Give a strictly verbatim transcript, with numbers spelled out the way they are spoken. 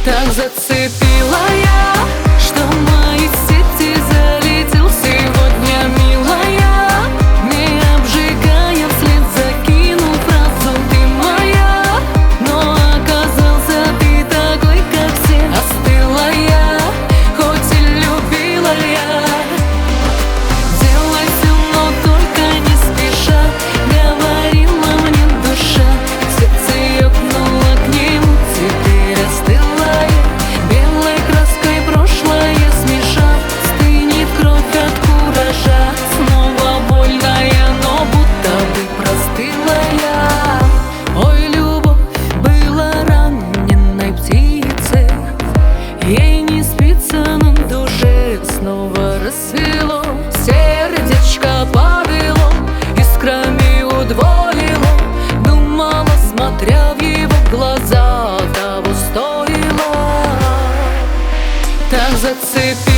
Так зацепила я, что в мои сети залетел сегодня, милая, не обжигая вслед, закинул фразу «ты моя». Но оказался ты такой, как все. Остыла я, хоть и любила я. Делай все, но только не спеша, говорила мне душа. Сердце ёкнуло к нему, теперь остыла. Белой краской прошлое смешав, стынет кровь от куража. Снова больная, но будто бы простыла я. Ой, любовь была раненой птицей, ей не спится, но в душе снова рассвело. Сердечко повело, искрами удвоило. Думала, смотря в его глаза, того стоило. Так зацепила.